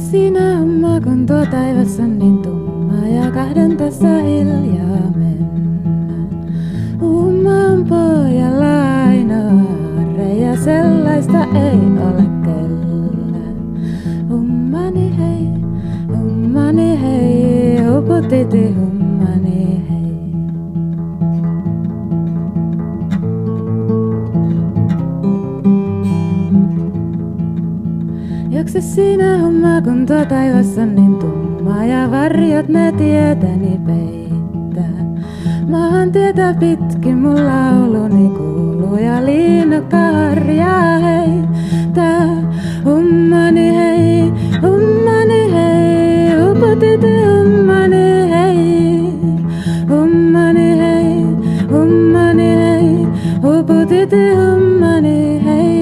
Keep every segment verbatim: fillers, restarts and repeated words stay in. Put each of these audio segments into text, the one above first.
siinä homma, kun tuo taivas on niin tumma ja kahden tässä hiljaa mennä. Umman pojalla ainoa arre ja sellaista ei ole kellään. Ummani hei, ummani hei, uputiti ummani hei. Jaksa siinä homma, kun tuo taivas on niin tumma ja varjot ne tietäni peittää. Maan tietä pitkin mun lauluni kuuluu ja liinukka harjaa heittää. Ummani hei, ummani hei, uputiti ummani hei. Ummani hei, ummani hei, uputiti ummani hei.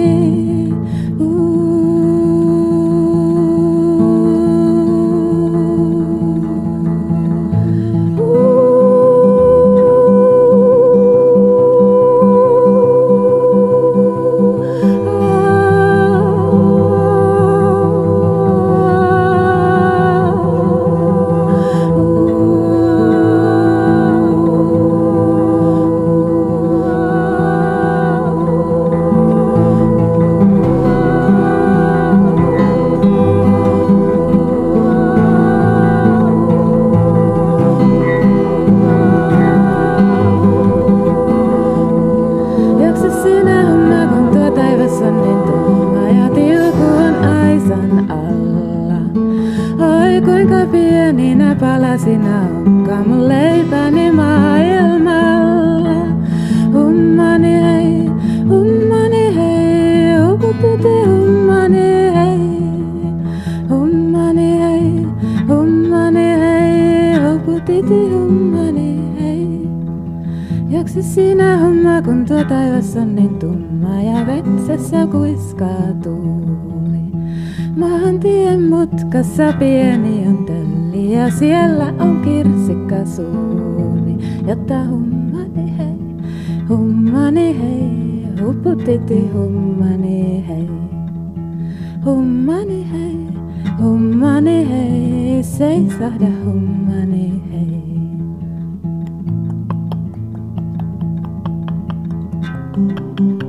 Kuinka pieninä palasina onkaan mun leipäni maailmalla. Ummani hei, ummani hei, uputiti ummani hei. Ummani hei, ummani hei, uputiti ummani hei. Jaksa siinä homma, kun tuo taivas on niin tumma ja vetsessä kuiskaa tuuli. Maantien mutkassa pieni on tölli ja siellä on kirsikka suuri. Jotta hummani hei, hummani hei, uputiti hummani hei. Hummani hei, hummani hei, seisahda hummani hei.